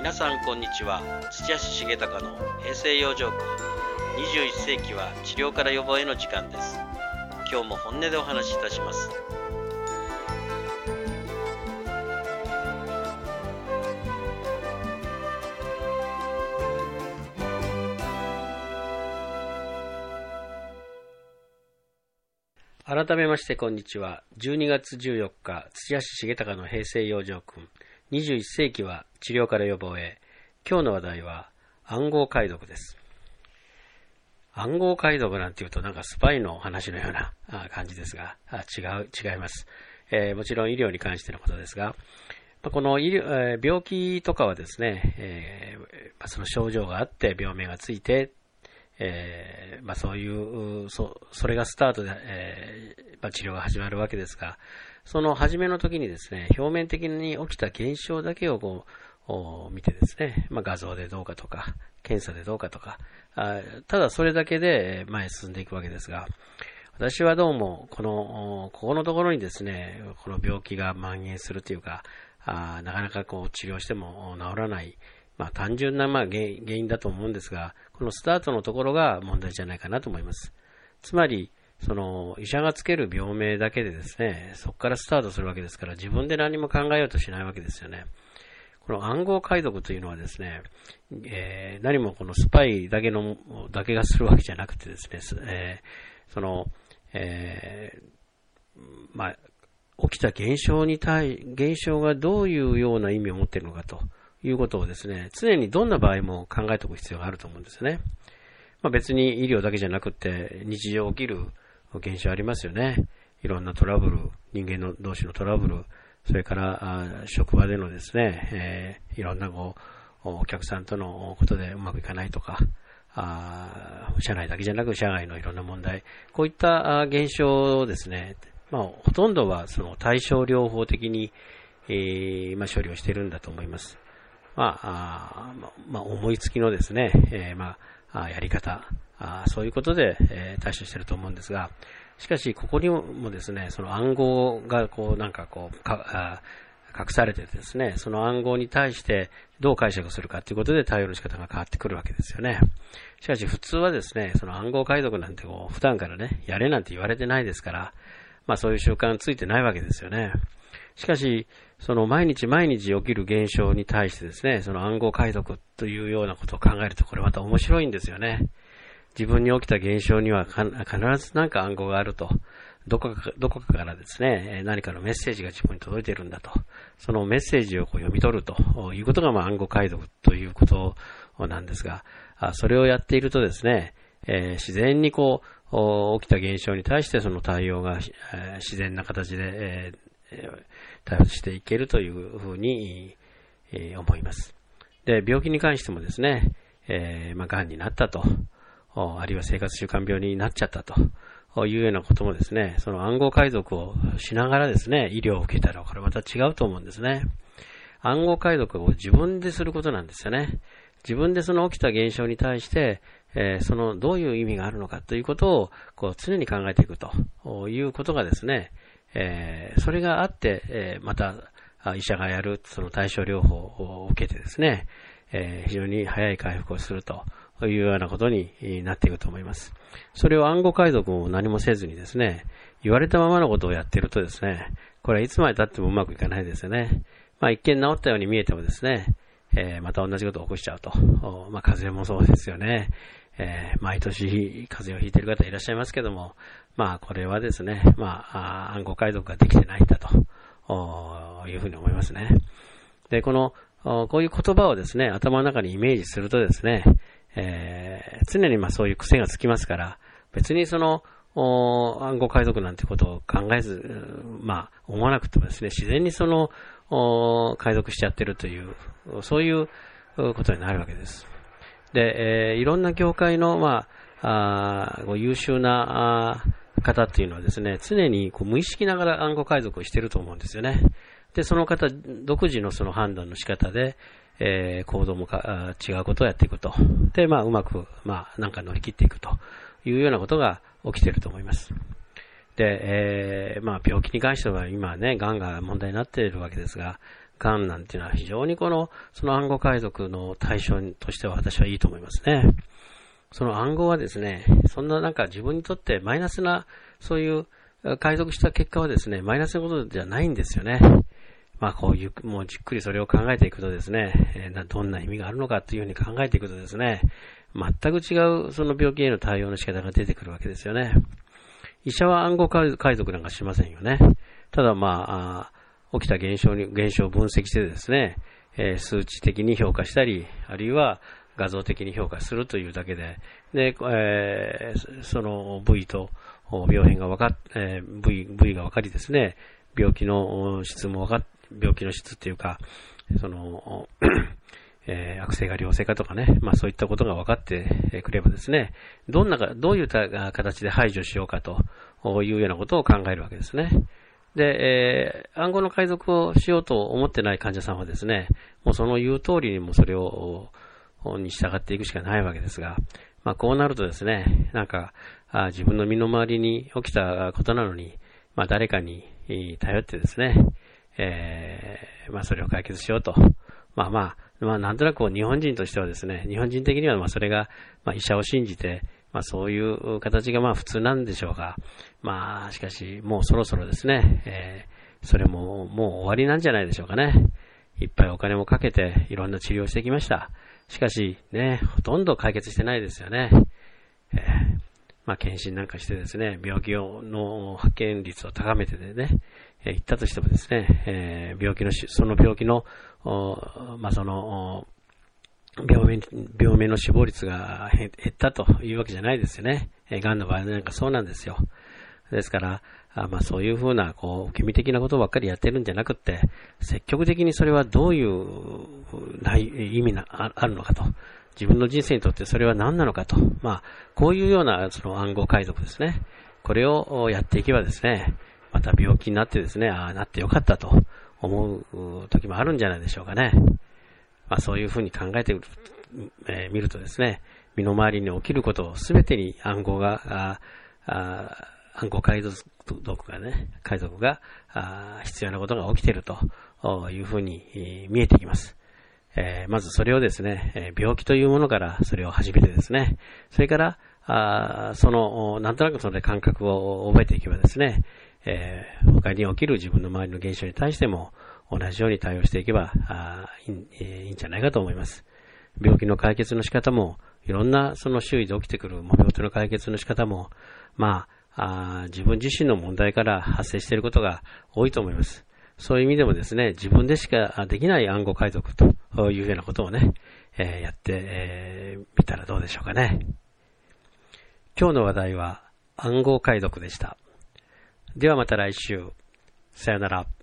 皆さんこんにちは。土屋重隆の平成養生訓21世紀は治療から予防への時間です。今日も本音でお話しいたします。改めましてこんにちは。12月14日、土屋重隆の平成養生訓21世紀は治療から予防へ。今日の話題は暗号解読です。暗号解読なんていうとなんかスパイの話のような感じですが、違います。もちろん医療に関してのことですが、この病気とかはですね、その症状があって病名がついて、そういうそれがスタートで、治療が始まるわけですが、その初めの時にですね、表面的に起きた現象だけを見てですね、画像でどうかとか検査でどうかとか、ただそれだけで前へ進んでいくわけですが、私はどうもここのところにですね、この病気が蔓延するというか、なかなか治療しても治らない、単純な原因だと思うんですが、このスタートのところが問題じゃないかなと思います。つまりその医者がつける病名だけでですね、そこからスタートするわけですから、自分で何も考えようとしないわけですよね。この暗号解読というのはですね、何もこのスパイだけがするわけじゃなくてですね、起きた現象がどういうような意味を持っているのかということをですね、常にどんな場合も考えておく必要があると思うんですよね。別に医療だけじゃなくて日常起きる現象ありますよね。いろんなトラブル、人間同士のトラブル、それから職場でのですね、いろんなお客さんとのことでうまくいかないとか、社内だけじゃなく社外のいろんな問題、こういった現象をですね、ほとんどはその対症療法的に、処理をしているんだと思います。思いつきのですね、やり方、そういうことで、対処していると思うんですが、しかしここにもですね、その暗号が隠されてですね、その暗号に対してどう解釈するかということで対応の仕方が変わってくるわけですよね。しかし普通はですね、その暗号解読なんて普段からね、やれなんて言われてないですから、そういう習慣ついてないわけですよね。しかしその毎日起きる現象に対してですね、その暗号解読というようなことを考えると、これまた面白いんですよね。自分に起きた現象には必ず何か暗号があると、どこかからですね、何かのメッセージが自分に届いているんだと、そのメッセージを読み取るということが暗号解読ということなんですが、それをやっているとですね、自然に起きた現象に対してその対応が、自然な形で、対応していけるというふうに、思います。で、病気に関してもですね、がんになったと、あるいは生活習慣病になっちゃったというようなこともですね、その暗号解読をしながらですね、医療を受けたらこれまた違うと思うんですね。暗号解読を自分ですることなんですよね。自分でその起きた現象に対して、そのどういう意味があるのかということを常に考えていくということがですね、それがあって、また医者がやるその対症療法を受けてですね、非常に早い回復をするというようなことになっていくと思います。それを暗号解読を何もせずにですね、言われたままのことをやっているとですね、これはいつまで経ってもうまくいかないですよね。一見治ったように見えてもですね、また同じことを起こしちゃうと。風邪もそうですよね。毎年風邪をひいている方いらっしゃいますけども、これはですね、暗号解読ができてないんだというふうに思いますね。で、こういう言葉をですね、頭の中にイメージするとですね、常にそういう癖がつきますから、別にその暗号解読なんてことを考えず、思わなくてもですね、自然にその解読しちゃってるという、そういうことになるわけです。で、いろんな業界の優秀な方っていうのはですね、常に無意識ながら暗号解読をしていると思うんですよね。で、その方独自のその判断の仕方で、行動も違うことをやっていくと。で、うまくなんか乗り切っていくというようなことが起きていると思います。で、病気に関しては今ね、がんが問題になっているわけですが、 癌なんていうのは非常にその暗号解読の対象としては私はいいと思いますね。その暗号はですね、そんな自分にとってマイナスな、そういう解読した結果はですね、マイナスなことじゃないんですよね。もうじっくりそれを考えていくとですね、どんな意味があるのかというふうに考えていくとですね、全く違うその病気への対応の仕方が出てくるわけですよね。医者は暗号解読なんかしませんよね。ただ起きた現象を分析してですね、数値的に評価したり、あるいは画像的に評価するというだけで、その部位と病変が部位が分かりですね、病気の質っていうか、悪性か良性かとかね、そういったことが分かってくればですね、どういった形で排除しようかというようなことを考えるわけですね。で、暗号の解読をしようと思ってない患者さんはですね、もうその言う通りにもそれに従っていくしかないわけですが、こうなるとですね、自分の身の回りに起きたことなのに、誰かに頼ってですね、それを解決しようと。なんとなく日本人としてはですね、日本人的にはそれが医者を信じて、そういう形が普通なんでしょうが、しかしもうそろそろですね、それももう終わりなんじゃないでしょうかね。いっぱいお金もかけていろんな治療をしてきました。しかしね、ほとんど解決してないですよね。検診なんかしてですね、病気の発見率を高めてね、言ったとしてもですね、その病気の、病名の死亡率が減ったというわけじゃないですよね。癌の場合なんかそうなんですよ。ですから、そういうふうな、受け身的なことばっかりやってるんじゃなくって、積極的にそれはどういう意味あるのかと。自分の人生にとってそれは何なのかと。こういうようなその暗号解読ですね。これをやっていけばですね、また病気になってですね、なってよかったと思う時もあるんじゃないでしょうかね。そういうふうに考えてみるとですね、身の回りに起きることをすべてに暗号解読が必要なことが起きているというふうに見えてきます。まずそれをですね、病気というものからそれを始めてですね、それからなんとなくその感覚を覚えていけばですね、他に起きる自分の周りの現象に対しても同じように対応していけばいいんじゃないかと思います。病気の解決の仕方も、いろんなその周囲で起きてくる病気の解決の仕方も、自分自身の問題から発生していることが多いと思います。そういう意味でもですね、自分でしかできない暗号解読というようなことをね、やってみたらどうでしょうかね。今日の話題は暗号解読でした。ではまた来週。さよなら。